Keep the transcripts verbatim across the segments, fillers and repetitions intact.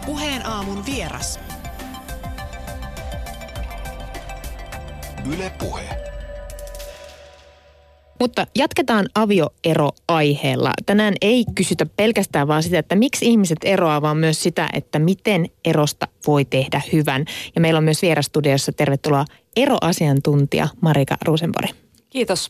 Puheen aamun vieras. Yle Puhe. Mutta jatketaan avioero-aiheella. Tänään ei kysytä pelkästään vaan sitä, että miksi ihmiset eroaa, vaan myös sitä, että miten erosta voi tehdä hyvän. Ja meillä on myös vierastudiossa tervetuloa eroasiantuntija Marika Rosenborg. Kiitos.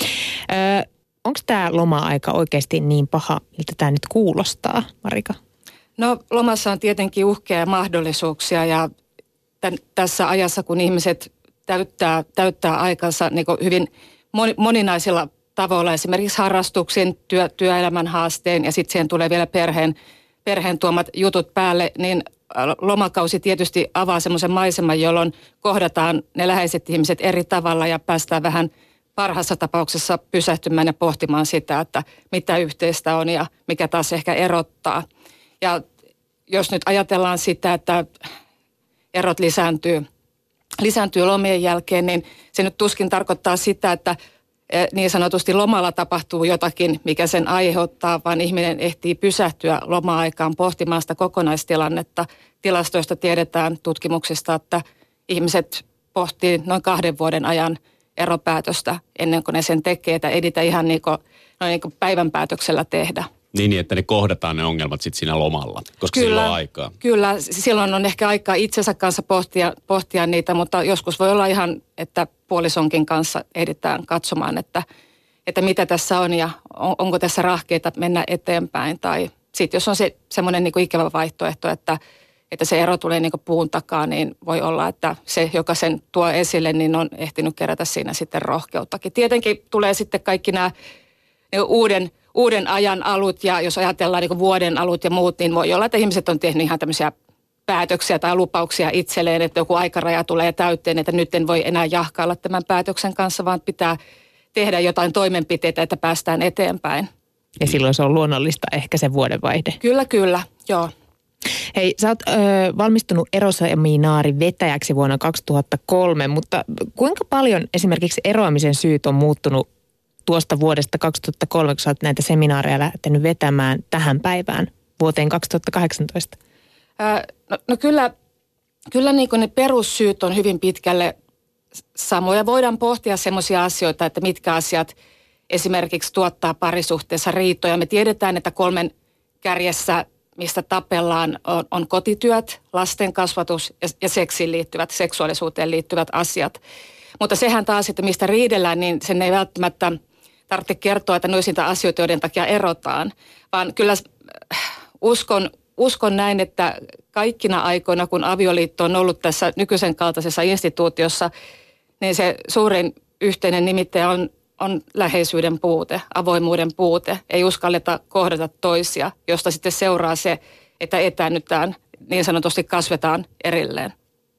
Öö, onko tämä loma-aika oikeasti niin paha, miltä tämä nyt kuulostaa, Marika? No lomassa on tietenkin uhkia ja mahdollisuuksia ja tämän, tässä ajassa, kun ihmiset täyttää, täyttää aikansa niin kuin hyvin moninaisilla tavoilla, esimerkiksi harrastuksien, työ, työelämän haasteen ja sitten siihen tulee vielä perheen, perheen tuomat jutut päälle, niin lomakausi tietysti avaa semmoisen maiseman, jolloin kohdataan ne läheiset ihmiset eri tavalla ja päästään vähän parhaassa tapauksessa pysähtymään ja pohtimaan sitä, että mitä yhteistä on ja mikä taas ehkä erottaa. Ja jos nyt ajatellaan sitä, että erot lisääntyy, lisääntyy lomien jälkeen, niin se nyt tuskin tarkoittaa sitä, että niin sanotusti lomalla tapahtuu jotakin, mikä sen aiheuttaa, vaan ihminen ehtii pysähtyä loma-aikaan pohtimaan sitä kokonaistilannetta. Tilastoista tiedetään tutkimuksista, että ihmiset pohtii noin kahden vuoden ajan eropäätöstä ennen kuin ne sen tekee, että ei niitä ihan niin kuin, noin niin kuin päivän päätöksellä tehdä. Niin, että ne kohdataan ne ongelmat sitten siinä lomalla, koska kyllä, silloin on aikaa. Kyllä, silloin on ehkä aikaa itsensä kanssa pohtia, pohtia niitä, mutta joskus voi olla ihan, että puolisonkin kanssa ehditään katsomaan, että, että mitä tässä on ja on, onko tässä rahkeita mennä eteenpäin. Tai sitten jos on se semmoinen niin kuin ikävä vaihtoehto, että, että se ero tulee niin kuin puun takaa, niin voi olla, että se, joka sen tuo esille, niin on ehtinyt kerätä siinä sitten rohkeuttakin. Tietenkin tulee sitten kaikki nämä niin uuden... uuden ajan alut ja jos ajatellaan niin kuin vuoden alut ja muut, niin voi olla, että ihmiset on tehnyt ihan tämmöisiä päätöksiä tai lupauksia itselleen, että joku aikaraja tulee täyteen, että nyt en voi enää jahkailla tämän päätöksen kanssa, vaan pitää tehdä jotain toimenpiteitä, että päästään eteenpäin. Ja silloin se on luonnollista ehkä se vuodenvaihde. Kyllä, kyllä, joo. Hei, sä oot ö, valmistunut eroseminaarin vetäjäksi vuonna kaksituhattakolme, mutta kuinka paljon esimerkiksi eroamisen syyt on muuttunut tuosta vuodesta kaksituhattakolme, kun sä oot näitä seminaareja lähtenyt vetämään tähän päivään vuoteen kaksituhattakahdeksantoista? Ää, no, no kyllä, kyllä niin kuin ne perussyyt on hyvin pitkälle samoja. Voidaan pohtia semmoisia asioita, että mitkä asiat esimerkiksi tuottaa parisuhteessa riitoja. Me tiedetään, että kolmen kärjessä, mistä tapellaan, on, on kotityöt, lasten kasvatus ja, ja seksiin liittyvät, seksuaalisuuteen liittyvät asiat. Mutta sehän taas, että mistä riidellään, niin sen ei välttämättä tarvitse kertoa, että ne olisi niitä asioita, joiden takia erotaan. Vaan kyllä uskon, uskon näin, että kaikkina aikoina, kun avioliitto on ollut tässä nykyisen kaltaisessa instituutiossa, niin se suurin yhteinen nimittäjä on, on läheisyyden puute, avoimuuden puute. Ei uskalleta kohdata toisia, josta sitten seuraa se, että etäännytään, niin sanotusti kasvetaan erilleen.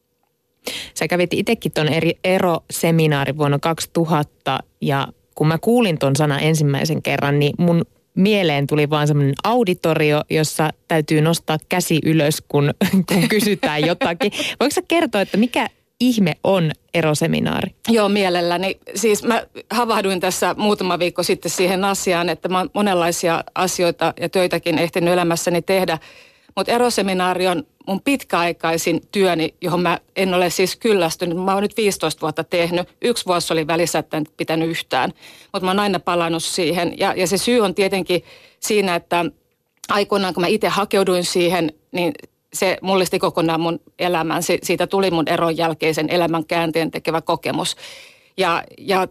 Sä kävit itsekin tuon eroseminaarin vuonna kaksituhatta ja kun mä kuulin ton sanan ensimmäisen kerran, niin mun mieleen tuli vaan semmoinen auditorio, jossa täytyy nostaa käsi ylös, kun, kun kysytään jotakin. Voiko sä kertoa, että mikä ihme on eroseminaari? Joo, mielelläni. Siis mä havahduin tässä muutama viikko sitten siihen asiaan, että mä oon monenlaisia asioita ja töitäkin ehtinyt elämässäni tehdä. Mutta eroseminaari on mun pitkäaikaisin työni, johon mä en ole siis kyllästynyt. Mä oon nyt viisitoista vuotta tehnyt. Yksi vuosi oli välissä, että en pitänyt yhtään. Mutta mä oon aina palannut siihen. Ja, ja se syy on tietenkin siinä, että aikoinaan kun mä itse hakeuduin siihen, niin se mullisti kokonaan mun elämän. Si- siitä tuli mun eron jälkeisen elämän käänteen tekevä kokemus. Ja, ja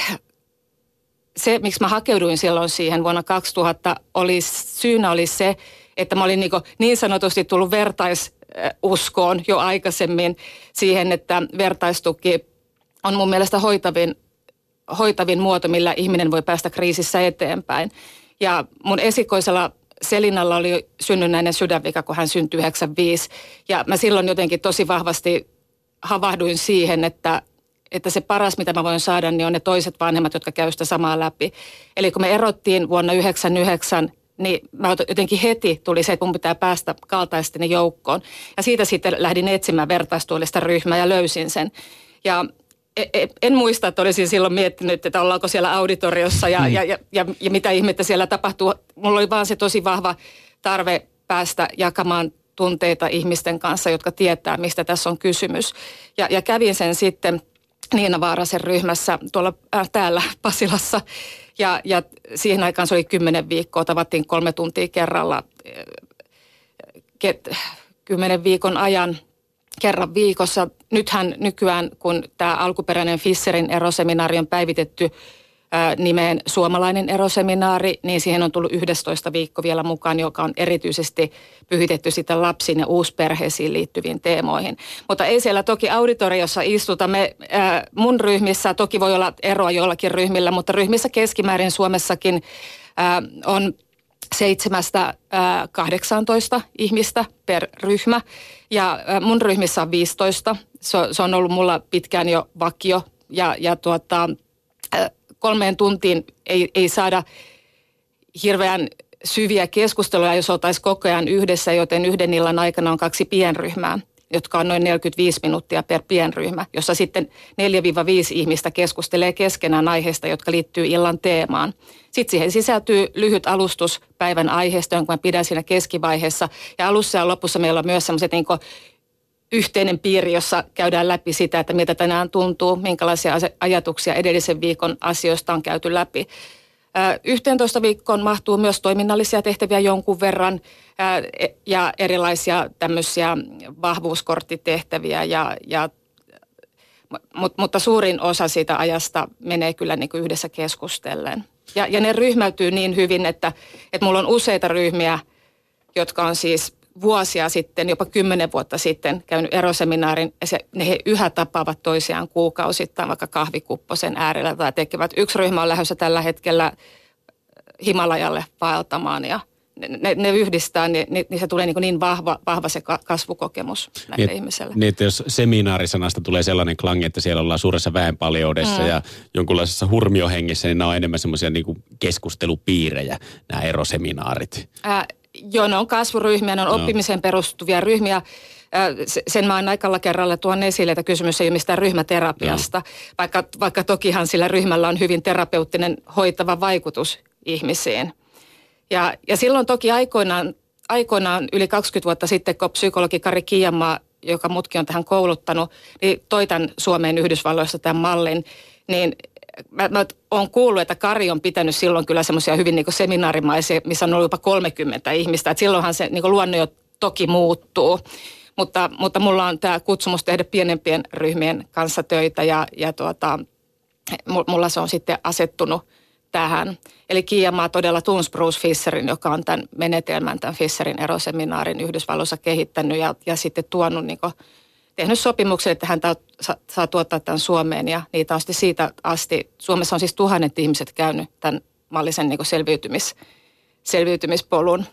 se, miksi mä hakeuduin silloin siihen vuonna kaksituhatta, oli, syynä oli se, että mä olin niin, niin sanotusti tullut vertaisuskoon jo aikaisemmin siihen, että vertaistuki on mun mielestä hoitavin, hoitavin muoto, millä ihminen voi päästä kriisissä eteenpäin. Ja mun esikoisella Selinalla oli synnynnäinen sydänvika, kun hän syntyi yhdeksänkymmentäviisi. Ja mä silloin jotenkin tosi vahvasti havahduin siihen, että, että se paras, mitä mä voin saada, niin on ne toiset vanhemmat, jotka käy sitä samaa läpi. Eli kun me erottiin vuonna yhdeksänkymmentäyhdeksän, niin mä jotenkin heti tuli se, että mun pitää päästä kaltaisteni joukkoon. Ja siitä sitten lähdin etsimään vertaistuolista ryhmää ja löysin sen. Ja en muista, että olisin silloin miettinyt, että ollaanko siellä auditoriossa ja, mm. ja, ja, ja, ja mitä ihmettä siellä tapahtuu. Mulla oli vaan se tosi vahva tarve päästä jakamaan tunteita ihmisten kanssa, jotka tietää, mistä tässä on kysymys. Ja, ja kävin sen sitten Niina Vaarasen ryhmässä tuolla äh, täällä Pasilassa. Ja, ja siihen aikaan se oli kymmenen viikkoa, tavattiin kolme tuntia kerralla, ket, kymmenen viikon ajan kerran viikossa. Nythän nykyään, kun tämä alkuperäinen Fisherin eroseminaari on päivitetty ää, nimeen suomalainen eroseminaari, niin siihen on tullut yhdestoista viikko vielä mukaan, joka on erityisesti pyhitetty sitä lapsiin ja uusperheisiin liittyviin teemoihin. Mutta ei siellä toki auditoriossa istuta. Me, ää, mun ryhmissä, toki voi olla eroa joillakin ryhmillä, mutta ryhmissä keskimäärin Suomessakin ää, on seitsemästä kahdeksaantoista ihmistä per ryhmä ja mun ryhmissä on viisitoista. Se, se on ollut mulla pitkään jo vakio ja, ja tuota, kolmeen tuntiin ei, ei saada hirveän syviä keskusteluja, jos oltaisiin koko ajan yhdessä, joten yhden illan aikana on kaksi pienryhmää, jotka on noin neljäkymmentäviisi minuuttia per pienryhmä, jossa sitten neljä viisi ihmistä keskustelee keskenään aiheesta, jotka liittyy illan teemaan. Sitten siihen sisältyy lyhyt alustus päivän aiheesta, jonka mä pidän siinä keskivaiheessa. Ja alussa ja lopussa meillä on myös sellaiset niin kuin yhteinen piiri, jossa käydään läpi sitä, että miltä tänään tuntuu, minkälaisia ajatuksia edellisen viikon asioista on käyty läpi. Yhteentoista viikkoon mahtuu myös toiminnallisia tehtäviä jonkun verran ja erilaisia tämmöisiä vahvuuskorttitehtäviä, ja, ja, mutta suurin osa siitä ajasta menee kyllä niin kuin yhdessä keskustellen. Ja, ja ne ryhmäytyy niin hyvin, että, että mulla on useita ryhmiä, jotka on siis vuosia sitten, jopa kymmenen vuotta sitten käynyt eroseminaarin, ja se, ne he yhä tapaavat toisiaan kuukausittain vaikka kahvikupposen äärellä tai tekevät. Yksi ryhmä on lähdössä tällä hetkellä Himalajalle vaeltamaan, ja ne, ne, ne yhdistää, niin, niin se tulee niin, niin vahva, vahva se kasvukokemus näille niin, ihmisille. Niin, että jos seminaarisanasta tulee sellainen klangi, että siellä ollaan suuressa väenpaljoudessa mm. ja jonkunlaisessa hurmiohengessä, niin nämä on enemmän semmoisia niin kuin keskustelupiirejä, nämä eroseminaarit. Ää, Joo, ne on kasvuryhmiä, ne on no. oppimiseen perustuvia ryhmiä. Sen mä oon aikalla kerralla tuon esille, että kysymys ei ole mistään ryhmäterapiasta, no. vaikka, vaikka tokihan sillä ryhmällä on hyvin terapeuttinen hoitava vaikutus ihmisiin. Ja, ja silloin toki aikoinaan, aikoinaan yli kaksikymmentä vuotta sitten, kun psykologi Kari Kiianmaa, joka mutkin on tähän kouluttanut, niin toi tämän Suomeen Yhdysvalloissa tämän mallin, niin Mä, mä oon kuullut, että Kari on pitänyt silloin kyllä semmoisia hyvin niin kuin seminaarimaisia, missä on ollut jopa kolmekymmentä ihmistä. Et silloinhan se niin kuin luonne jo toki muuttuu, mutta, mutta mulla on tämä kutsumus tehdä pienempien ryhmien kanssa töitä ja, ja tuota, mulla se on sitten asettunut tähän. Eli Kiianmaa todella tunsi Bruce Fisherin, joka on tämän menetelmän, tämän Fisherin eroseminaarin Yhdysvalloissa kehittänyt ja, ja sitten tuonut niin kuin tehnyt sopimuksen, että hän saa, saa tuottaa tämän Suomeen ja niitä on sitten siitä asti. Suomessa on siis tuhannet ihmiset käynyt tämän mallisen niin kuin selviytymis, selviytymispolun.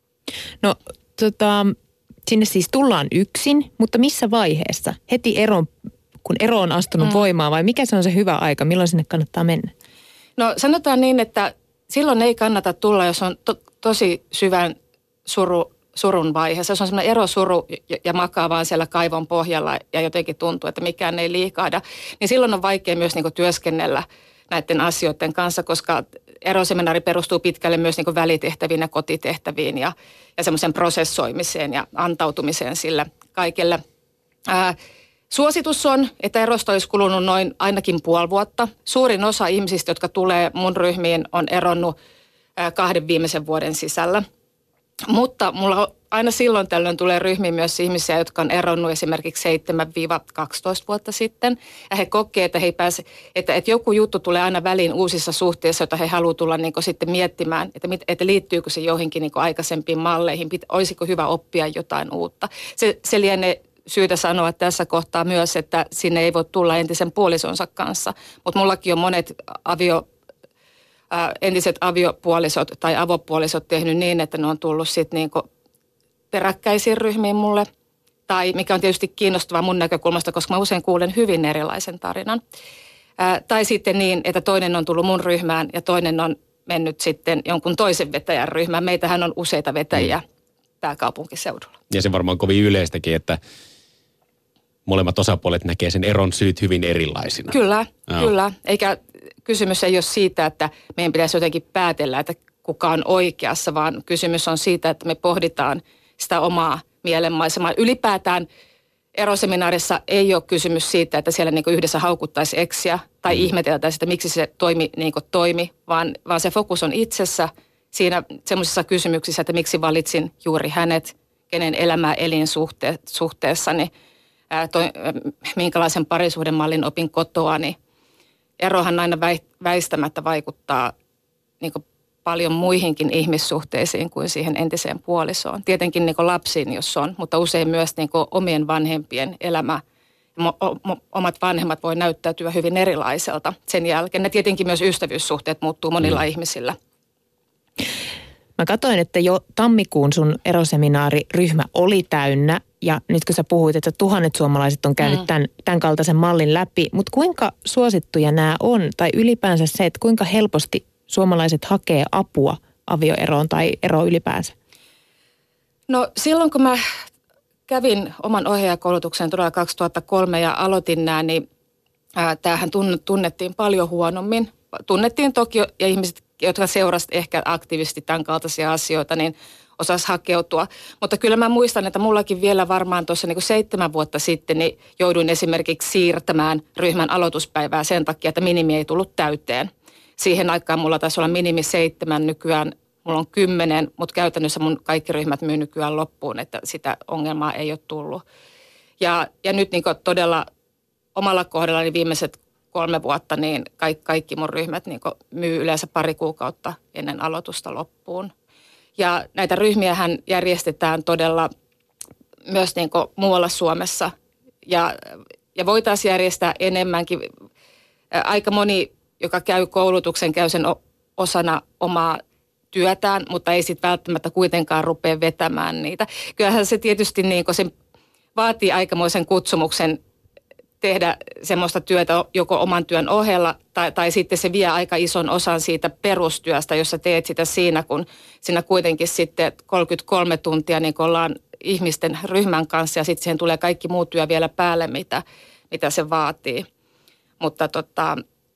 No tota, sinne siis tullaan yksin, mutta missä vaiheessa? Heti eron, kun ero on astunut mm. voimaan vai mikä se on se hyvä aika? Milloin sinne kannattaa mennä? No sanotaan niin, että silloin ei kannata tulla, jos on to, tosi syvän suru surun vaiheessa. Se on semmoinen erosuru ja, ja makaa vaan siellä kaivon pohjalla ja jotenkin tuntuu, että mikään ei liikahda. Niin silloin on vaikea myös niin kuin työskennellä näiden asioiden kanssa, koska eroseminaari perustuu pitkälle myös niin kuin välitehtäviin ja kotitehtäviin ja, ja semmoisen prosessoimiseen ja antautumiseen sille kaikille. Ää, suositus on, että erosta olisi kulunut noin ainakin puoli vuotta. Suurin osa ihmisistä, jotka tulee mun ryhmiin, on eronnut ää, kahden viimeisen vuoden sisällä. Mutta mulla aina silloin tällöin tulee ryhmiin myös ihmisiä, jotka on eronnut esimerkiksi seitsemän kaksitoista vuotta sitten. Ja he kokee, että, he ei pääse, että, että joku juttu tulee aina väliin uusissa suhteissa, jota he haluavat tulla niin kuin sitten miettimään, että, että liittyykö se johonkin niin kuin aikaisempiin malleihin, olisiko hyvä oppia jotain uutta. Se, se lienee syytä sanoa tässä kohtaa myös, että sinne ei voi tulla entisen puolisonsa kanssa. Mutta mullakin on monet avio entiset aviopuolisot tai avopuolisot tehnyt niin, että ne on tullut sitten niinku peräkkäisiin ryhmiin mulle. Tai mikä on tietysti kiinnostavaa mun näkökulmasta, koska mä usein kuulen hyvin erilaisen tarinan. Ää, tai sitten niin, että toinen on tullut mun ryhmään ja toinen on mennyt sitten jonkun toisen vetäjän ryhmään. Meitähän on useita vetäjiä mm. pääkaupunkiseudulla. Ja se varmaan kovin yleistäkin, että molemmat osapuolet näkee sen eron syyt hyvin erilaisina. Kyllä, no. kyllä. Eikä kysymys ei ole siitä, että meidän pitäisi jotenkin päätellä, että kuka on oikeassa, vaan kysymys on siitä, että me pohditaan sitä omaa mielenmaisemaan. Ylipäätään eroseminaarissa ei ole kysymys siitä, että siellä niin kuin yhdessä haukuttaisi eksiä tai mm. ihmeteltäisiin, että miksi se toimi niin kuin toimi, vaan, vaan se fokus on itsessä siinä semmoisissa kysymyksissä, että miksi valitsin juuri hänet, kenen elämää elin suhte, suhteessani, ää, toi, ää, minkälaisen parisuhdemallin opin kotoani. Erohan aina väistämättä vaikuttaa niin kuin paljon muihinkin ihmissuhteisiin kuin siihen entiseen puolisoon. Tietenkin niin kuin lapsiin, jos on, mutta usein myös niin kuin omien vanhempien elämä. Omat vanhemmat voi näyttäytyä hyvin erilaiselta sen jälkeen. Ja tietenkin myös ystävyyssuhteet muuttuu monilla mm. ihmisillä. Mä katsoin, että jo tammikuun sun eroseminaariryhmä oli täynnä. Ja nyt kun sä puhuit, että tuhannet suomalaiset on käynyt mm. tämän, tämän kaltaisen mallin läpi. Mutta kuinka suosittuja nämä on? Tai ylipäänsä se, että kuinka helposti suomalaiset hakee apua avioeroon tai eroon ylipäänsä? No silloin kun mä kävin oman ohjaajakoulutuksen todella kaksituhattakolme ja aloitin nämä, niin ää, tämähän tunnettiin paljon huonommin. Tunnettiin toki ja ihmiset, jotka seurasivat ehkä aktiivisesti tämän kaltaisia asioita, niin osasi hakeutua. Mutta kyllä mä muistan, että mullakin vielä varmaan tuossa niin kuin seitsemän vuotta sitten niin jouduin esimerkiksi siirtämään ryhmän aloituspäivää sen takia, että minimi ei tullut täyteen. Siihen aikaan mulla taisi olla minimi seitsemän, nykyään mulla on kymmenen, mutta käytännössä mun kaikki ryhmät myy nykyään loppuun, että sitä ongelmaa ei ole tullut. Ja, ja nyt niin todella omalla kohdallani viimeiset kolme vuotta, niin kaikki, kaikki mun ryhmät niin myy yleensä pari kuukautta ennen aloitusta loppuun. Ja näitä ryhmiähän järjestetään todella myös niin muualla Suomessa ja, ja voitaisiin järjestää enemmänkin. Aika moni, joka käy koulutuksen, käy sen osana omaa työtään, mutta ei sitten välttämättä kuitenkaan rupea vetämään niitä. Kyllähän se tietysti niin se vaatii aikamoisen kutsumuksen tehdä semmoista työtä joko oman työn ohella tai, tai sitten se vie aika ison osan siitä perustyöstä, jos sä teet sitä siinä, kun siinä kuitenkin sitten kolmekymmentäkolme tuntia niin ollaan ihmisten ryhmän kanssa ja sitten siihen tulee kaikki muu työ vielä päälle, mitä, mitä se vaatii. Mutta tota,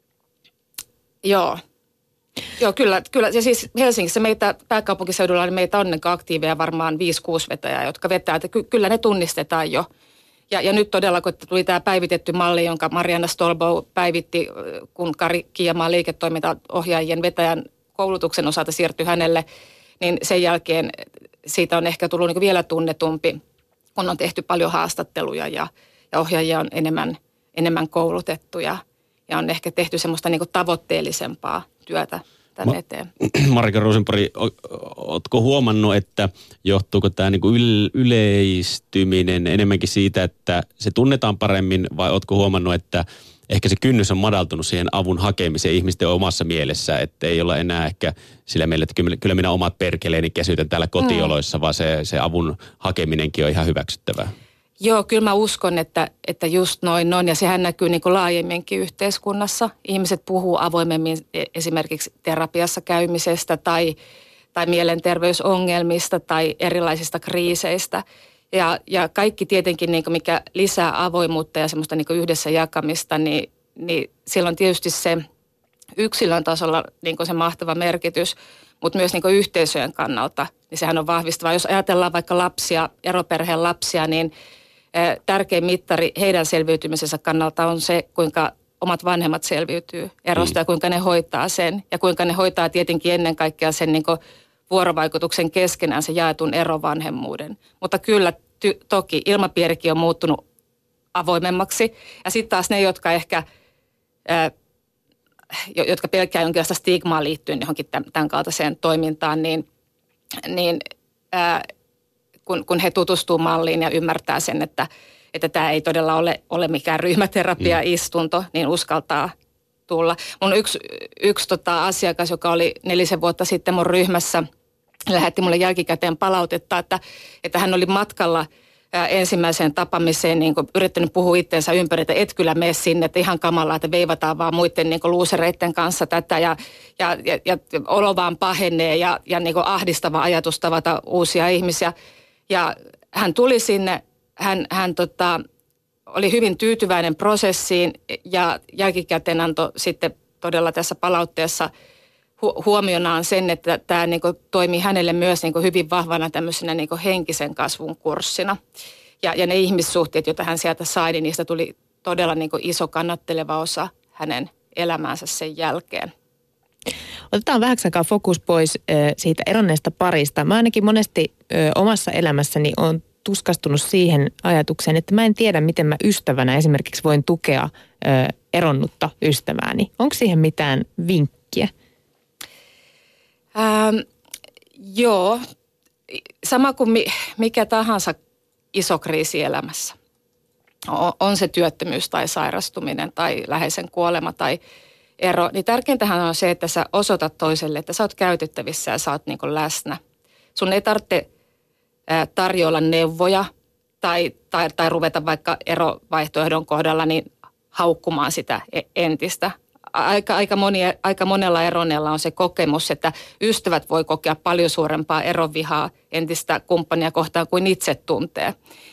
joo. Joo, kyllä, kyllä. Ja siis Helsingissä meitä, pääkaupunkiseudulla, niin meitä on aktiiveja varmaan viisi kuusi vetäjää, jotka vetää, että ky- kyllä ne tunnistetaan jo. Ja, ja nyt todella, kun tuli tämä päivitetty malli, jonka Marianna Stolbow päivitti, kun Kari Kiiamaa liiketoimintaohjaajien vetäjän koulutuksen osalta siirtyi hänelle, niin sen jälkeen siitä on ehkä tullut niin vielä tunnetumpi, kun on tehty paljon haastatteluja ja, ja ohjaajia on enemmän, enemmän koulutettu ja, ja on ehkä tehty semmoista niin tavoitteellisempaa työtä tämän Ma- eteen. Marika Rosenpari, ootko huomannut, että johtuuko tämä niinku yl- yleistyminen enemmänkin siitä, että se tunnetaan paremmin, vai ootko huomannut, että ehkä se kynnys on madaltunut siihen avun hakemiseen ihmisten omassa mielessä, että ei olla enää ehkä sillä meillä, että kyllä minä omat perkeleeni kesytän täällä kotioloissa, mm. vaan se, se avun hakeminenkin on ihan hyväksyttävää. Joo, kyllä mä uskon, että, että just noin on, ja sehän näkyy niin kuin laajemminkin yhteiskunnassa. Ihmiset puhuu avoimemmin esimerkiksi terapiassa käymisestä tai, tai mielenterveysongelmista tai erilaisista kriiseistä. Ja, ja kaikki tietenkin, niin kuin mikä lisää avoimuutta ja semmoista niin kuin yhdessä jakamista, niin, niin sillä on tietysti se yksilön tasolla niin kuin se mahtava merkitys, mutta myös niin kuin yhteisöjen kannalta, niin sehän on vahvistavaa. Jos ajatellaan vaikka lapsia, eroperheen lapsia, niin tärkein mittari heidän selviytymisensä kannalta on se, kuinka omat vanhemmat selviytyy erosta mm. ja kuinka ne hoitaa sen. Ja kuinka ne hoitaa tietenkin ennen kaikkea sen niin kuin vuorovaikutuksen keskenään, se jaetun erovanhemmuuden. Mutta kyllä ty- toki ilmapiirikin on muuttunut avoimemmaksi. Ja sitten taas ne, jotka ehkä, ää, jotka pelkää jonkinlaista stigmaa liittyen johonkin tämän kaltaiseen toimintaan, niin, niin ää, kun, kun he tutustuu malliin ja ymmärtää sen, että, että tämä ei todella ole, ole mikään ryhmäterapia-istunto, niin uskaltaa tulla. Mun yksi, yksi tota asiakas, joka oli nelisen vuotta sitten mun ryhmässä, lähetti mulle jälkikäteen palautetta, että, että hän oli matkalla ää, ensimmäiseen tapaamiseen niin kuin yrittänyt puhua itseensä ympäri, että et kyllä mene sinne, että ihan kamalaa, että veivataan vaan muiden niin kuin luusereiden kanssa tätä ja, ja, ja, ja olo vaan pahenee ja, ja niin kuin ahdistava ajatus tavata uusia ihmisiä. Ja hän tuli sinne, hän, hän tota, oli hyvin tyytyväinen prosessiin ja jälkikäteen antoi sitten todella tässä palautteessa hu- huomionaan sen, että tämä niin kuin toimii hänelle myös niin kuin hyvin vahvana tämmöisenä niin kuin henkisen kasvun kurssina. Ja, ja ne ihmissuhteet, joita hän sieltä sai, niin niistä tuli todella niin kuin iso kannatteleva osa hänen elämäänsä sen jälkeen. Otetaan vähäksi aikaa fokus pois ö, siitä eronneesta parista. Mä ainakin monesti ö, omassa elämässäni olen tuskastunut siihen ajatukseen, että mä en tiedä, miten mä ystävänä esimerkiksi voin tukea ö, eronnutta ystävääni. Onko siihen mitään vinkkiä? Ähm, joo, sama kuin mi, mikä tahansa iso kriisi elämässä. On, on se työttömyys tai sairastuminen tai läheisen kuolema tai ero, niin tärkeintähän on se, että sä osoitat toiselle, että sä oot käytettävissä ja sä oot niin kuin läsnä. Sun ei tarvitse tarjoilla neuvoja tai, tai, tai ruveta vaikka erovaihtoehdon kohdalla niin haukkumaan sitä entistä. Aika, aika, moni, aika monella eronneella on se kokemus, että ystävät voi kokea paljon suurempaa erovihaa entistä kumppania kohtaan kuin itse tuntee.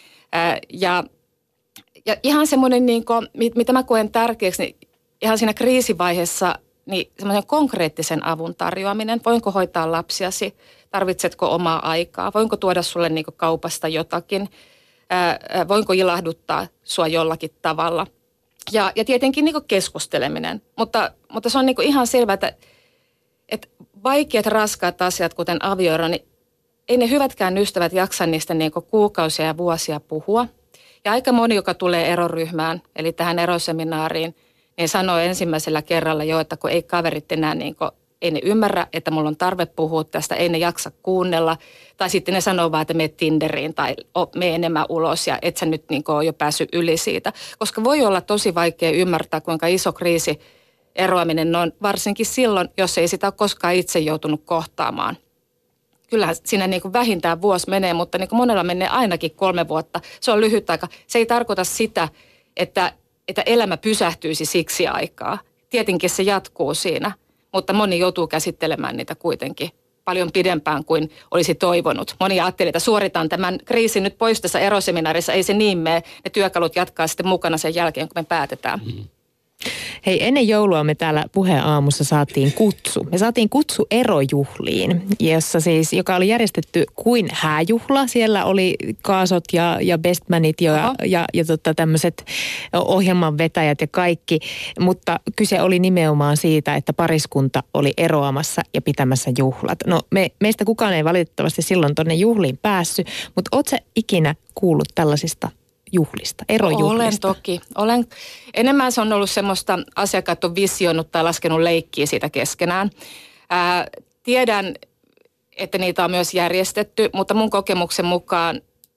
Ja, ja ihan semmoinen, niin kuin, mitä mä koen tärkeäksi, niin ihan siinä kriisivaiheessa niin semmoinen konkreettisen avun tarjoaminen. Voinko hoitaa lapsiasi? Tarvitsetko omaa aikaa? Voinko tuoda sulle niin kuin kaupasta jotakin? Ää, voinko ilahduttaa sua jollakin tavalla? Ja, ja tietenkin niin kuin keskusteleminen. Mutta, mutta se on niin kuin ihan selvää, että, että vaikeat, raskaat asiat, kuten avioero, niin ei ne hyvätkään ystävät jaksa niistä niin kuin kuukausia ja vuosia puhua. Ja aika moni, joka tulee eroryhmään, eli tähän eroseminaariin, niin sanoo ensimmäisellä kerralla jo, että kun ei kaverit enää, niin kuin, ei ne ymmärrä, että mulla on tarve puhua tästä, ei ne jaksa kuunnella. Tai sitten ne sanoo vaan, että mene Tinderiin tai mene enemmän ulos ja et sä nyt niin kuin, ole jo päässyt yli siitä. Koska voi olla tosi vaikea ymmärtää, kuinka iso kriisi eroaminen on, varsinkin silloin, jos ei sitä ole koskaan itse joutunut kohtaamaan. Kyllähän siinä niin kuin vähintään vuosi menee, mutta niin kuin monella menee ainakin kolme vuotta. Se on lyhyt aika. Se ei tarkoita sitä, että että elämä pysähtyisi siksi aikaa. Tietenkin se jatkuu siinä, mutta moni joutuu käsittelemään niitä kuitenkin paljon pidempään kuin olisi toivonut. Moni ajatteli, että suoritan tämän kriisin nyt pois tässä eroseminaarissa, ei se niin mene. Ne työkalut jatkaa sitten mukana sen jälkeen, kun me päätetään. Mm. Hei, ennen joulua me täällä Puheen aamussa saatiin kutsu. Me saatiin kutsu erojuhliin, jossa siis, joka oli järjestetty kuin hääjuhla. Siellä oli kaasot ja, ja bestmanit ja, ja, ja, ja tota tämmöiset ohjelmanvetäjät ja kaikki. Mutta kyse oli nimenomaan siitä, että pariskunta oli eroamassa ja pitämässä juhlat. No me, meistä kukaan ei valitettavasti silloin tonne juhliin päässyt, mutta ootko sä ikinä kuullut tällaisista juhlista, erojuhlista? Olen toki. Olen, enemmän se on ollut semmoista, asiakkaat on visioinut tai laskenut leikkiä siitä keskenään. Ää, tiedän, että niitä on myös järjestetty, mutta mun kokemuksen mukaan,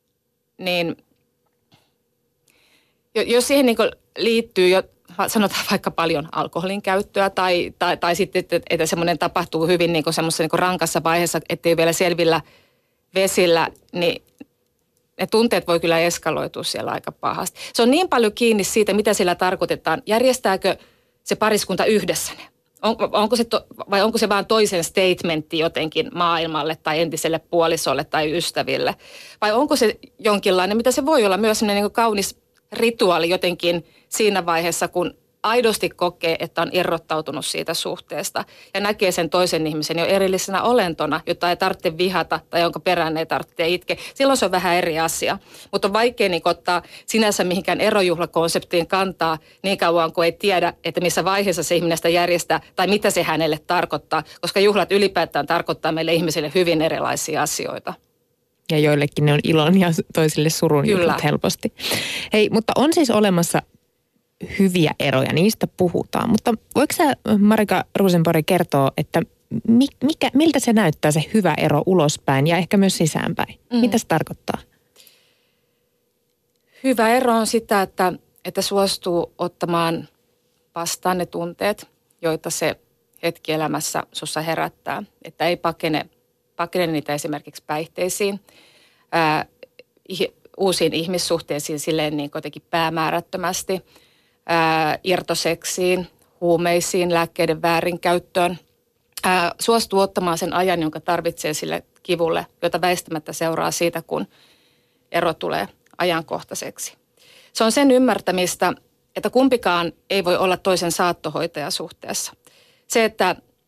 niin jos siihen niin kuin liittyy jo, sanotaan vaikka paljon alkoholin käyttöä tai, tai, tai sitten, että, että semmoinen tapahtuu hyvin niin kuin semmoisessa niin kuin rankassa vaiheessa, ettei vielä selvillä vesillä, niin ne tunteet voi kyllä eskaloitua siellä aika pahasti. Se on niin paljon kiinni siitä, mitä sillä tarkoitetaan. Järjestääkö se pariskunta yhdessä ne? On, onko se to, vai onko se vain toisen statementti jotenkin maailmalle tai entiselle puolisolle tai ystäville? Vai onko se jonkinlainen, mitä se voi olla myös sellainen niin kuin kaunis rituaali jotenkin siinä vaiheessa, kun aidosti kokee, että on irrottautunut siitä suhteesta ja näkee sen toisen ihmisen jo erillisenä olentona, jota ei tarvitse vihata tai jonka perään ei tarvitse itke. Silloin se on vähän eri asia, mutta on vaikea niin ottaa sinänsä mihinkään erojuhlakonseptiin kantaa niin kauan, kun ei tiedä, että missä vaiheessa se ihminen sitä järjestää tai mitä se hänelle tarkoittaa, koska juhlat ylipäätään tarkoittaa meille ihmisille hyvin erilaisia asioita. Ja joillekin ne on ilon ja toisille surun juhlat helposti. Hei, mutta on siis olemassa hyviä eroja, niistä puhutaan. Mutta voiko sä, Marika Rosenborg, kertoa, että mikä, miltä se näyttää se hyvä ero ulospäin ja ehkä myös sisäänpäin? Mm. Mitä se tarkoittaa? Hyvä ero on sitä, että, että suostuu ottamaan vastaan ne tunteet, joita se hetki elämässä sussa herättää. Että ei pakene, pakene niitä esimerkiksi päihteisiin, ää, uusiin ihmissuhteisiin silleen niin jotenkin päämäärättömästi, ää, irtoseksiin, huumeisiin, lääkkeiden väärinkäyttöön. Ää, suostuu ottamaan sen ajan, jonka tarvitsee sille kivulle, jota väistämättä seuraa siitä, kun ero tulee ajankohtaiseksi. Se on sen ymmärtämistä, että kumpikaan ei voi olla toisen saattohoitajasuhteessa. Se, että,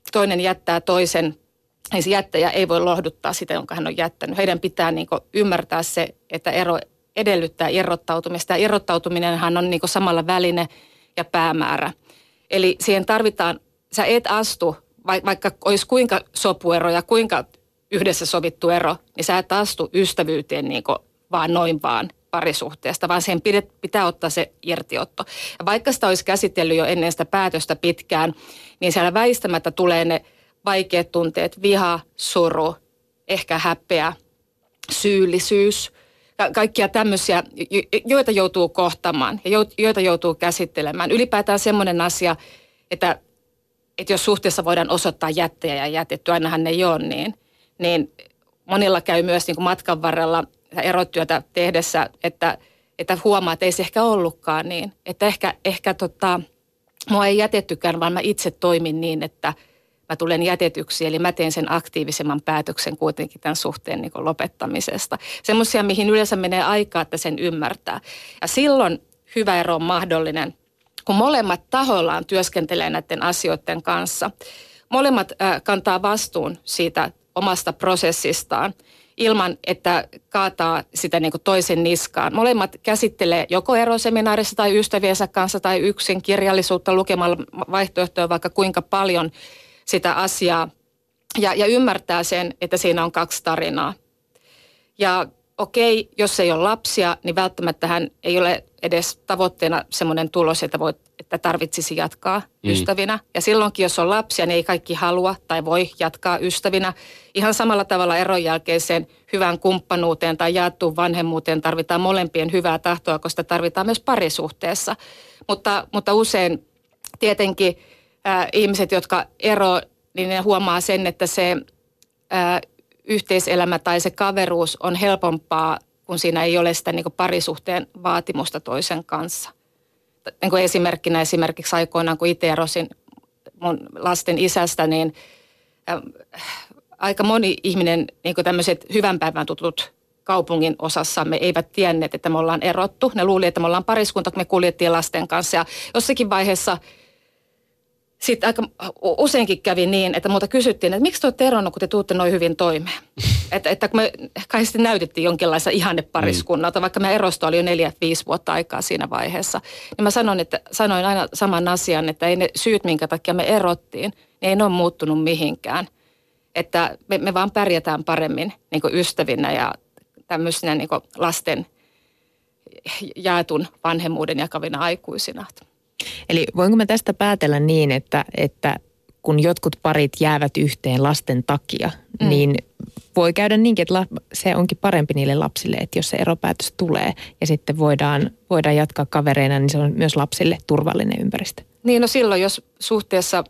toinen jättää toisen, niin se jättäjä ei voi lohduttaa sitä, jonka hän on jättänyt. Heidän pitää niin kuin ymmärtää se, että ero edellyttää irrottautumista. Ja irrottautuminenhan on niin kuin samalla väline ja päämäärä. Eli siihen tarvitaan, sä et astu, vaikka olisi kuinka sopuero ja kuinka yhdessä sovittu ero, niin sä et astu ystävyyteen niin kuin vaan noin vaan parisuhteesta, vaan siihen pitää ottaa se irtiotto. Ja vaikka sitä olisi käsitellyt jo ennen sitä päätöstä pitkään, niin siellä väistämättä tulee ne vaikeat tunteet, viha, suru, ehkä häpeä, syyllisyys, ka- kaikkia tämmöisiä, joita joutuu kohtamaan ja joita joutuu käsittelemään. Ylipäätään semmoinen asia, että, että jos suhteessa voidaan osoittaa jättäjä ja jätetty, ainahan ne ei ole niin, niin monilla käy myös niin kuin matkan varrella erotyötä tehdessä, että, että huomaa, että ei se ehkä ollutkaan niin. Että ehkä, ehkä tota, mua ei jätettykään, vaan mä itse toimin niin, että mä tulen jätetyksi. Eli mä teen sen aktiivisemman päätöksen kuitenkin tämän suhteen niin kuin lopettamisesta. Semmoisia, mihin yleensä menee aikaa, että sen ymmärtää. Ja silloin hyvä ero on mahdollinen, kun molemmat tahoillaan työskentelee näiden asioiden kanssa. Molemmat äh, kantaa vastuun siitä omasta prosessistaan ilman, että kaataa sitä niin kuin toisen niskaan. Molemmat käsittelee joko eroseminaarissa tai ystäviensä kanssa tai yksin kirjallisuutta lukemalla vaihtoehtoja vaikka kuinka paljon sitä asiaa. Ja, ja ymmärtää sen, että siinä on kaksi tarinaa. Ja okei, jos ei ole lapsia, niin välttämättähän ei ole edes tavoitteena semmoinen tulos, että, voit, että tarvitsisi jatkaa mm. ystävinä. Ja silloinkin, jos on lapsia, niin ei kaikki halua tai voi jatkaa ystävinä. Ihan samalla tavalla eron jälkeiseen hyvään kumppanuuteen tai jaettuun vanhemmuuteen tarvitaan molempien hyvää tahtoa, koska sitä tarvitaan myös parisuhteessa. Mutta, mutta usein tietenkin äh, ihmiset, jotka ero, niin ne huomaa sen, että se äh, yhteiselämä tai se kaveruus on helpompaa, kun siinä ei ole sitä niin kuin parisuhteen vaatimusta toisen kanssa. Niin kuin esimerkkinä esimerkiksi aikoinaan, kun itse erosin mun lasten isästä, niin äh, aika moni ihminen, niin kuin tämmöiset hyvän päivän tutut kaupungin osassamme, eivät tienneet, että me ollaan erottu. Ne luuli, että me ollaan pariskunta, kun me kuljettiin lasten kanssa. Ja jossakin vaiheessa sitten aika useinkin kävi niin, että multa kysyttiin, että miksi te olette eronnut, kun te tuutte noin hyvin toimeen. että, että kun me kai sitten näytettiin jonkinlaista ihannepariskunnalta, vaikka me erosto oli jo neljä, viisi vuotta aikaa siinä vaiheessa. Niin mä sanoin, että, sanoin aina saman asian, että ei ne syyt, minkä takia me erottiin, niin ei ne ole muuttunut mihinkään. Että me, me vaan pärjätään paremmin niin kuin ystävinä ja tämmöisinä niin kuin lasten jaetun vanhemmuuden jakavina aikuisina. Eli voinko mä tästä päätellä niin, että, että kun jotkut parit jäävät yhteen lasten takia, mm. niin voi käydä niinkin, että se onkin parempi niille lapsille, että jos se eropäätös tulee ja sitten voidaan, voidaan jatkaa kavereina, niin se on myös lapsille turvallinen ympäristö. Niin, no silloin jos suhteessa,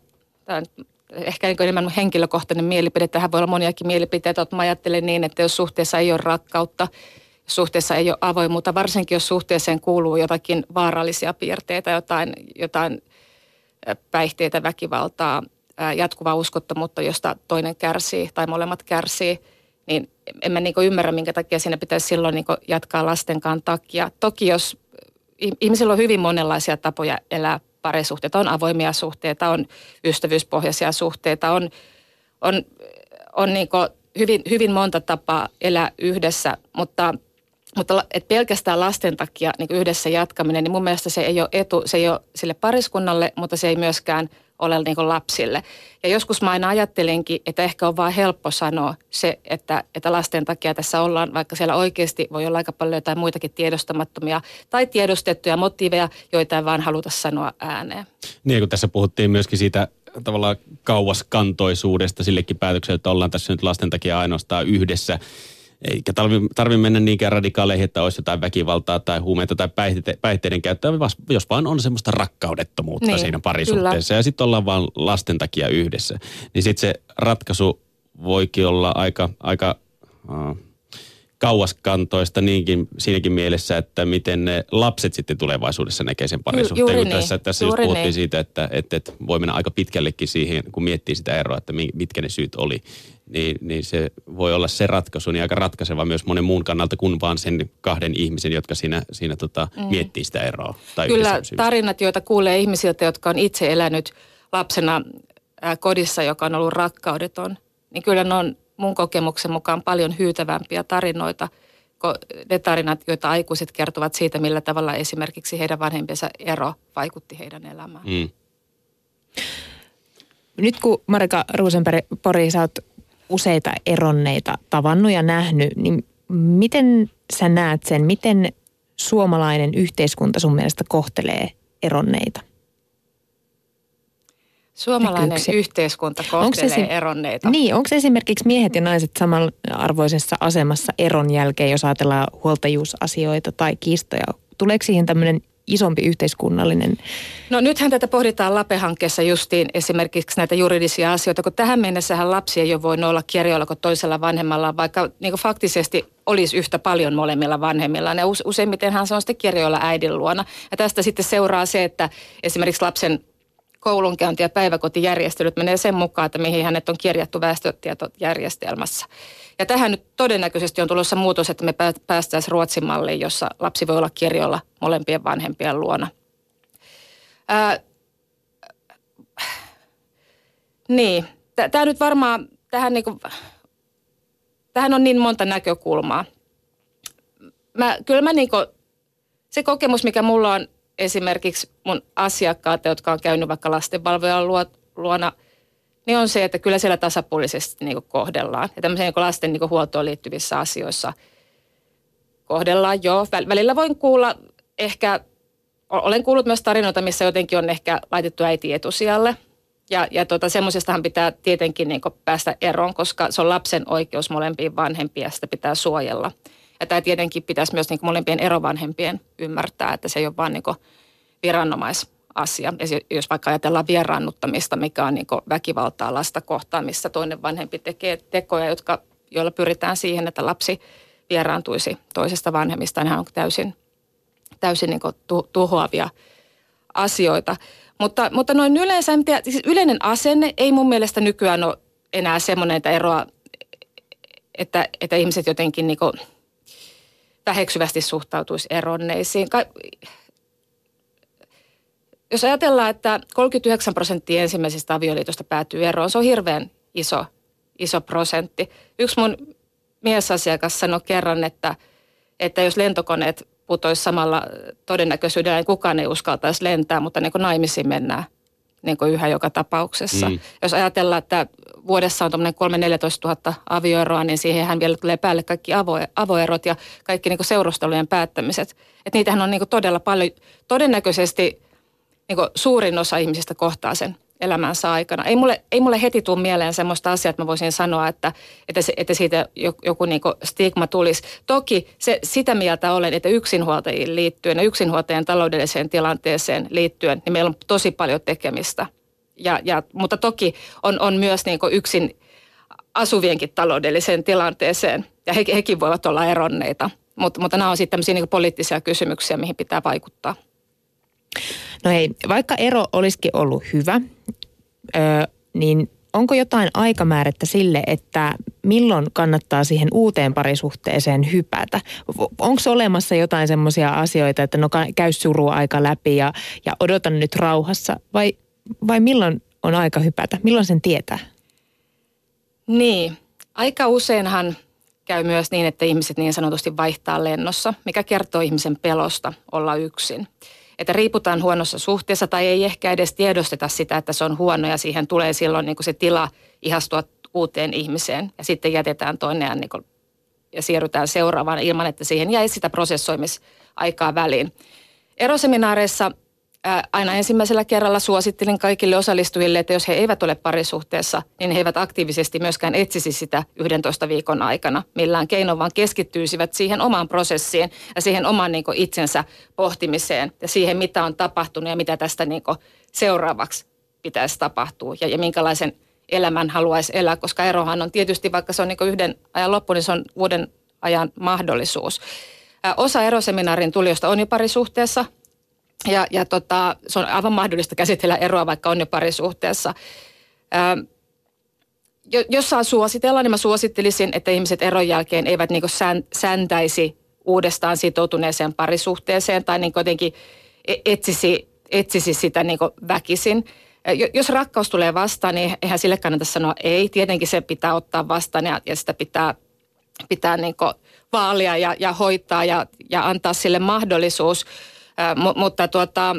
ehkä enemmän henkilökohtainen mielipide, tähän voi olla moniakin mielipiteitä, että mä ajattelen niin, että jos suhteessa ei ole rakkautta, suhteessa ei ole avoimuutta, varsinkin jos suhteeseen kuuluu jotakin vaarallisia piirteitä, jotain, jotain päihteitä, väkivaltaa, jatkuvaa uskottomuutta, josta toinen kärsii tai molemmat kärsii, niin en mä niinku ymmärrä, minkä takia siinä pitäisi silloin niinku jatkaa lastenkaan takia. Toki jos ihmisillä on hyvin monenlaisia tapoja elää parisuhteita, on avoimia suhteita, on ystävyyspohjaisia suhteita, on, on, on niinku hyvin, hyvin monta tapaa elää yhdessä, mutta Mutta et pelkästään lasten takia niin yhdessä jatkaminen, niin mun mielestä se ei ole etu, se ei ole sille pariskunnalle, mutta se ei myöskään ole niin kuin lapsille. Ja joskus mä aina ajattelinkin, että ehkä on vaan helppo sanoa se, että, että lasten takia tässä ollaan, vaikka siellä oikeasti voi olla aika paljon jotain muitakin tiedostamattomia tai tiedostettuja motiiveja, joita ei vaan haluta sanoa ääneen. Niin, kun tässä puhuttiin myöskin siitä tavallaan kauaskantoisuudesta sillekin päätökselle, että ollaan tässä nyt lasten takia ainoastaan yhdessä. Eikä tarvitse tarvi mennä niinkään radikaaleihin, että olisi jotain väkivaltaa tai huumeita tai päihteiden, päihteiden käyttöä, jos vaan on semmoista rakkaudettomuutta niin, siinä parisuhteessa. Kyllä. Ja sitten ollaan vaan lasten takia yhdessä. Niin sitten se ratkaisu voikin olla aika, aika uh, kauaskantoista niinkin, siinäkin mielessä, että miten ne lapset sitten tulevaisuudessa näkee sen parisuhteen. Juuri niin. Tässä, tässä just puhuttiin niin. siitä, että, että, että voi mennä aika pitkällekin siihen, kun miettii sitä eroa, että mitkä ne syyt oli. Niin, niin se voi olla se ratkaisu, niin aika ratkaiseva myös monen muun kannalta kuin vaan sen kahden ihmisen, jotka siinä, siinä tota, mm. miettii sitä eroa. Tai kyllä tarinat, joita kuulee ihmisiltä, jotka on itse elänyt lapsena kodissa, joka on ollut rakkaudeton, niin kyllä ne on mun kokemuksen mukaan paljon hyytävämpiä tarinoita, ne tarinat, joita aikuiset kertovat siitä, millä tavalla esimerkiksi heidän vanhempiensa ero vaikutti heidän elämään. Mm. Nyt kun Marika Rosenberg-Pori, sä oot useita eronneita tavannut ja nähnyt, niin miten sä näet sen, miten suomalainen yhteiskunta sun mielestä kohtelee eronneita? Suomalainen yhteiskunta kohtelee se, eronneita. Niin, onko esimerkiksi miehet ja naiset samanarvoisessa asemassa eron jälkeen, jos ajatellaan huoltajuusasioita tai kiistoja? Tuleeko siihen tämmöinen isompi yhteiskunnallinen? No nythän tätä pohditaan LAPE-hankkeessa justiin esimerkiksi näitä juridisia asioita, kun tähän mennessähän lapsi ei ole voinut olla kirjoilla kuin toisella vanhemmalla, vaikka niin kuin faktisesti olisi yhtä paljon molemmilla vanhemmillaan. Ja useimmitenhan se on sitten kirjoilla äidin luona. Ja tästä sitten seuraa se, että esimerkiksi lapsen koulunkäynti- ja päiväkotijärjestelyt menee sen mukaan, että mihin hänet on kirjattu väestötietojärjestelmässä. Ja tähän nyt todennäköisesti on tulossa muutos, että me päästäisiin Ruotsin malliin, jossa lapsi voi olla kirjoilla molempien vanhempien luona. Ää, niin, tämä nyt varmaan, tähän, niinku, tähän on niin monta näkökulmaa. Mä, kyllä mä niinku, se kokemus, mikä mulla on esimerkiksi mun asiakkaat, jotka on käynyt vaikka lastenvalvojan luona, niin on se, että kyllä siellä tasapuolisesti niin kuin kohdellaan. Ja tämmöisen niin lasten niin kuin huoltoon liittyvissä asioissa kohdellaan jo. Välillä voin kuulla ehkä, olen kuullut myös tarinoita, missä jotenkin on ehkä laitettu äiti etusijalle. Ja, ja tota, semmoisestahan pitää tietenkin niin kuin päästä eroon, koska se on lapsen oikeus molempiin vanhempiin ja sitä pitää suojella. Ja tämä tietenkin pitäisi myös niin kuin molempien erovanhempien ymmärtää, että se ei ole vaan niin kuin viranomaisasia. Jos vaikka ajatellaan vieraannuttamista, mikä on niin kuin väkivaltaa lasta kohtaan, missä toinen vanhempi tekee tekoja, jotka, joilla pyritään siihen, että lapsi vieraantuisi toisesta vanhemmista, niin hän on täysin, täysin niin kuin tuhoavia asioita. Mutta, mutta noin yleensä, siis yleinen asenne ei mun mielestä nykyään ole enää semmoinen, että eroa, että, että ihmiset jotenkin niin kuin väheksyvästi suhtautuisi eronneisiin. Jos ajatellaan, että kolmekymmentäyhdeksän prosenttia ensimmäisestä avioliitosta päätyy eroon, se on hirveän iso, iso prosentti. Yksi mun miesasiakas sanoi kerran, että, että jos lentokoneet putoisi samalla todennäköisyydellä, niin kukaan ei uskaltaisi lentää, mutta niin kuin naimisiin mennään niin kuin yhä joka tapauksessa. Mm. Jos ajatellaan, että vuodessa on tuommoinen kolme neljätoista tuhatta avioeroa, niin siihenhän vielä tulee päälle kaikki avo, avoerot ja kaikki niin kuin seurustelujen päättämiset. Että niitähän on niin kuin todella paljon, todennäköisesti niin kuin suurin osa ihmisistä kohtaa sen elämänsä aikana. Ei mulle, ei mulle heti tule mieleen semmoista asiaa, että mä voisin sanoa, että, että, se, että siitä joku niin kuin stigma tulisi. Toki se, sitä mieltä olen, että yksinhuoltajiin liittyen ja yksinhuoltajien taloudelliseen tilanteeseen liittyen, niin meillä on tosi paljon tekemistä. Ja, ja, mutta toki on, on myös niin kuin yksin asuvienkin taloudelliseen tilanteeseen, ja he, hekin voivat olla eronneita. Mutta, mutta nämä on sitten tämmöisiä niin kuin poliittisia kysymyksiä, mihin pitää vaikuttaa. No hei, vaikka ero olisikin ollut hyvä, ö, niin onko jotain aikamäärettä sille, että milloin kannattaa siihen uuteen parisuhteeseen hypätä? Onko olemassa jotain semmoisia asioita, että no käy surua aika läpi ja, ja odotan nyt rauhassa, vai, vai milloin on aika hypätä? Milloin sen tietää? Niin, aika useinhan käy myös niin, että ihmiset niin sanotusti vaihtaa lennossa, mikä kertoo ihmisen pelosta olla yksin. Että riiputaan huonossa suhteessa tai ei ehkä edes tiedosteta sitä, että se on huono ja siihen tulee silloin niin kuin se tila ihastua uuteen ihmiseen ja sitten jätetään toinen ja, niin kuin, ja siirrytään seuraavaan ilman, että siihen jäi sitä prosessoimisaikaa väliin. Eroseminaareissa ää, aina ensimmäisellä kerralla suosittelin kaikille osallistujille, että jos he eivät ole parisuhteessa, niin he eivät aktiivisesti myöskään etsisi sitä yhdentoista viikon aikana millään keinoin, vaan keskittyisivät siihen omaan prosessiin ja siihen oman niin kuin itsensä pohtimiseen ja siihen, mitä on tapahtunut ja mitä tästä niin kuin seuraavaksi pitäisi tapahtua ja, ja minkälaisen elämän haluaisi elää, koska erohan on tietysti, vaikka se on niin kuin yhden ajan loppu, niin se on uuden ajan mahdollisuus. Ää, osa eroseminaarin tulijoista on jo parisuhteessa. Ja, ja tota, se on aivan mahdollista käsitellä eroa, vaikka on jo parisuhteessa. Ää, jos saa suositella, niin mä suosittelisin, että ihmiset eron jälkeen eivät niin kuin sään, säntäisi uudestaan sitoutuneeseen parisuhteeseen tai niin jotenkin etsisi, etsisi sitä niin kuin väkisin. Jos rakkaus tulee vastaan, niin eihän sille kannata sanoa ei. Tietenkin se pitää ottaa vastaan ja, ja sitä pitää, pitää niin kuin vaalia ja, ja hoitaa ja, ja antaa sille mahdollisuus. Ä, m- mutta tuota,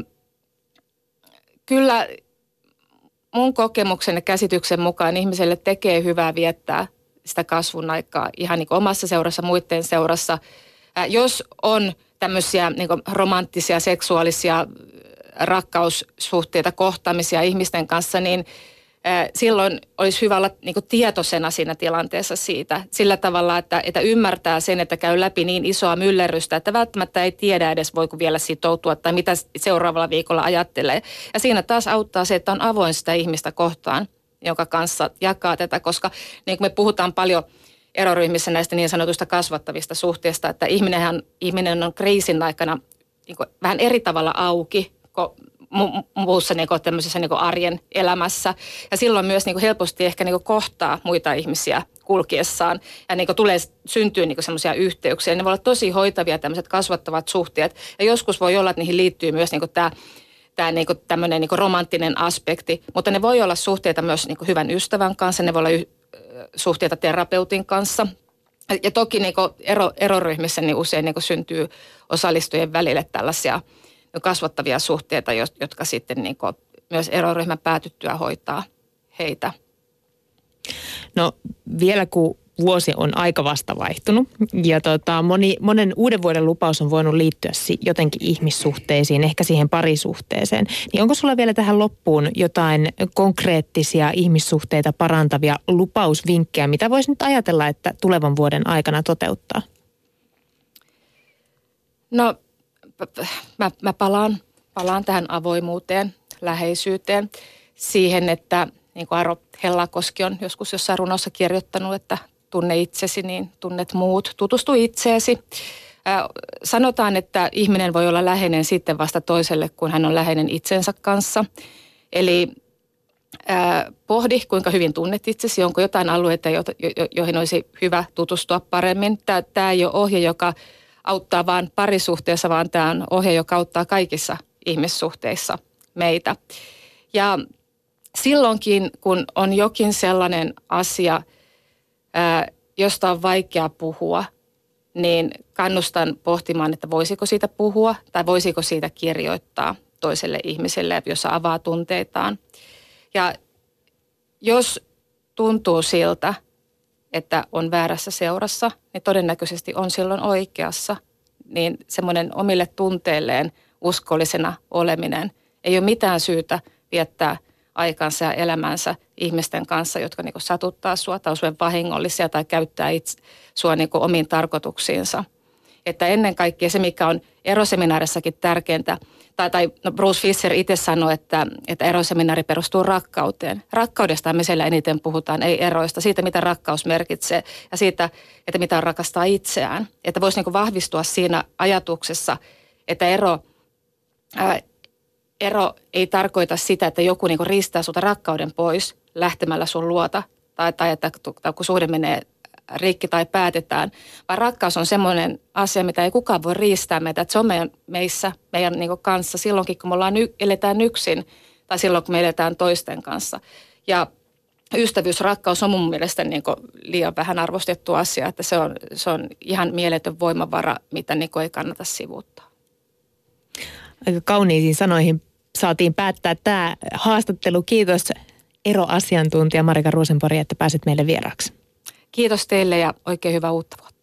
kyllä mun kokemuksen ja käsityksen mukaan ihmiselle tekee hyvää viettää sitä kasvun aikaa ihan niin kuin omassa seurassa, muiden seurassa. Ä, jos on tämmöisiä niin kuin romanttisia, seksuaalisia rakkaussuhteita, kohtaamisia ihmisten kanssa, niin ä, silloin olisi hyvä olla niin kuin tietoisena siinä tilanteessa siitä. Sillä tavalla, että, että ymmärtää sen, että käy läpi niin isoa myllerrystä, että välttämättä ei tiedä edes, voiko vielä sitoutua tai mitä seuraavalla viikolla ajattelee. Ja siinä taas auttaa se, että on avoin sitä ihmistä kohtaan, jonka kanssa jakaa tätä, koska niin kuin me puhutaan paljon eroryhmissä näistä niin sanotuista kasvattavista suhteista, että ihminenhän, ihminen on kriisin aikana niin kuin vähän eri tavalla auki kuin muussa niin kuin tämmöisessä niin kuin arjen elämässä. Ja silloin myös niin kuin helposti ehkä niin kuin kohtaa muita ihmisiä kulkiessaan ja niin kuin tulee, syntyy niin kuin semmoisia yhteyksiä. Ne voi olla tosi hoitavia tämmöiset kasvattavat suhteet ja joskus voi olla, että niihin liittyy myös niin kuin tämä Tämä niinku tämmöinen niinku romanttinen aspekti, mutta ne voi olla suhteita myös niinku hyvän ystävän kanssa, ne voi olla y- suhteita terapeutin kanssa. Ja toki niinku ero, eroryhmissä niin usein niinku syntyy osallistujien välille tällaisia kasvattavia suhteita, jotka sitten niinku myös eroryhmän päätyttyä hoitaa heitä. No vielä kun vuosi on aika vasta vaihtunut ja tota, moni, monen uuden vuoden lupaus on voinut liittyä si- jotenkin ihmissuhteisiin, ehkä siihen parisuhteeseen. Niin onko sulla vielä tähän loppuun jotain konkreettisia ihmissuhteita parantavia lupausvinkkejä, mitä voisi nyt ajatella, että tulevan vuoden aikana toteuttaa? No mä, mä palaan, palaan tähän avoimuuteen, läheisyyteen, siihen, että niin kuin Aro Hellakoski on joskus jossain runossa kirjoittanut, että tunne itsesi, niin tunnet muut. Tutustu itseesi. Äh, sanotaan, että ihminen voi olla läheinen sitten vasta toiselle, kun hän on läheinen itsensä kanssa. Eli äh, pohdi, kuinka hyvin tunnet itsesi. Onko jotain alueita, jo, jo, joihin olisi hyvä tutustua paremmin. Tämä, tämä ei ole ohje, joka auttaa vain parisuhteessa, vaan tämä on ohje, joka auttaa kaikissa ihmissuhteissa meitä. Ja silloinkin, kun on jokin sellainen asia, josta on vaikea puhua, niin kannustan pohtimaan, että voisiko siitä puhua tai voisiko siitä kirjoittaa toiselle ihmiselle, jossa avaa tunteitaan. Ja jos tuntuu siltä, että on väärässä seurassa, niin todennäköisesti on silloin oikeassa. Niin semmoinen omille tunteilleen uskollisena oleminen ei ole mitään syytä viettää aikansa ja elämänsä ihmisten kanssa, jotka niin kuin satuttaa sua tai on vahingollisia tai käyttää itse, sua niin kuin omiin tarkoituksiinsa. Että ennen kaikkea se, mikä on eroseminaarissakin tärkeintä, tai, tai no Bruce Fisher itse sanoi, että, että eroseminaari perustuu rakkauteen. Rakkaudesta me siellä eniten puhutaan, ei eroista, siitä mitä rakkaus merkitsee ja siitä, että mitä on rakastaa itseään. Että voisi niin kuin vahvistua siinä ajatuksessa, että ero... Ää, Ero ei tarkoita sitä, että joku niinku riistää sulta rakkauden pois lähtemällä sun luota tai, tai että tai kun suhde menee rikki tai päätetään, vaan rakkaus on semmoinen asia, mitä ei kukaan voi riistää meitä. Että se on meidän, meissä, meidän niinku kanssa silloinkin, kun me ollaan, eletään yksin tai silloin, kun me eletään toisten kanssa. Ja ystävyys, rakkaus on mun mielestä niinku liian vähän arvostettu asia, että se on, se on ihan mieletön voimavara, mitä niinku ei kannata sivuuttaa. Aika kauniisiin sanoihin saatiin päättää tämä haastattelu. Kiitos eroasiantuntija Marika Rosenborg, että pääsit meille vieraaksi. Kiitos teille ja oikein hyvää uutta vuotta.